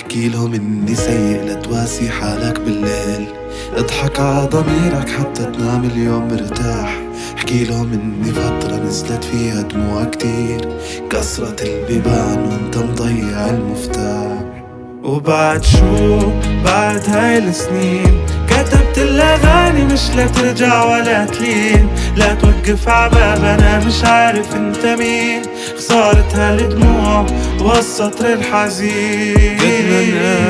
احكي لهم اني سيء لتواسي حالك بالليل، اضحك ع ضميرك حتى تنام اليوم مرتاح. احكي لهم اني فترة نزلت فيها دموع كتير، كسرت البيبان وانت مضيع المفتاح. وبعد شو بعد هاي السنين كتبت الأغاني مش لترجع ولا تلين، لا توقف عباب أنا مش عارف انت مين. خسارة هالدموع والسطر الحزين، قد ما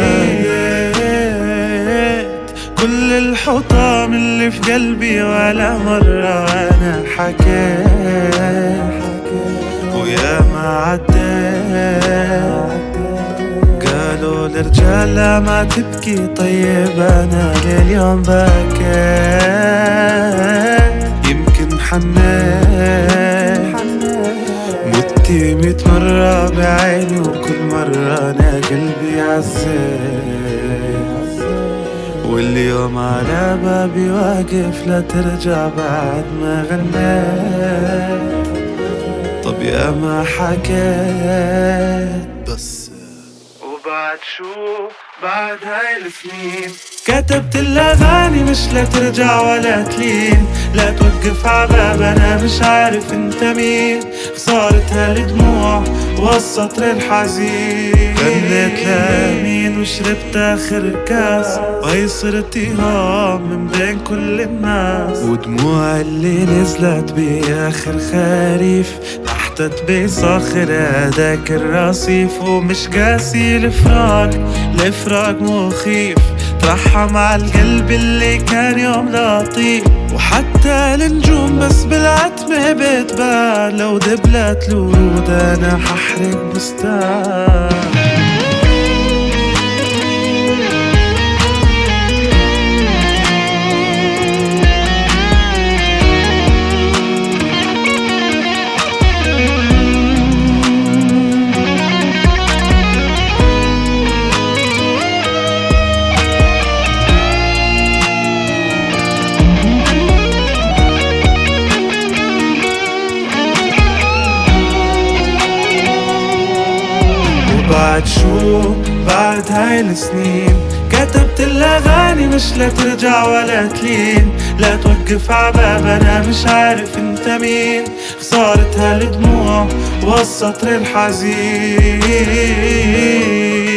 ناديت كل الحطام اللي في قلبي ولا مرة أنا حكيت، ويا ما عديت قالوا الرجال لا ما تبكي، طيب أنا لليوم بكيت. يمكن حنيت متي 100 مرة بعيني، وكل مرة أنا قلبي عزيت، واليوم على بابي واقف لا ترجع بعد ما غنيت. طب يا ما حكيت بس وبعد شو بعد هاي السنين كتبت الأغاني مش لترجع ولا تلين، لا توقف عباب أنا مش عارف انت مين. خسارة هالدموع والسطر الحزين، غنيت لمين وشربت آخر كاس، وهي صرت إيهام من بين كل الناس. ودموع اللي نزلت بآخر خريف تحتت بصخر هداك الرصيف، ومش قاسي الفراق مخيف. ترحم على القلب اللي كان يوم لطيف، وحتى النجوم بس بالعتمة بتبان، لو دبلت الورود أنا ححرق بستان. بعد شو بعد هاي السنين كتبت الأغاني مش لترجع ولا تلين، لا توقف عباب أنا مش عارف انت مين. خسارة هالدموع والسطر الحزين.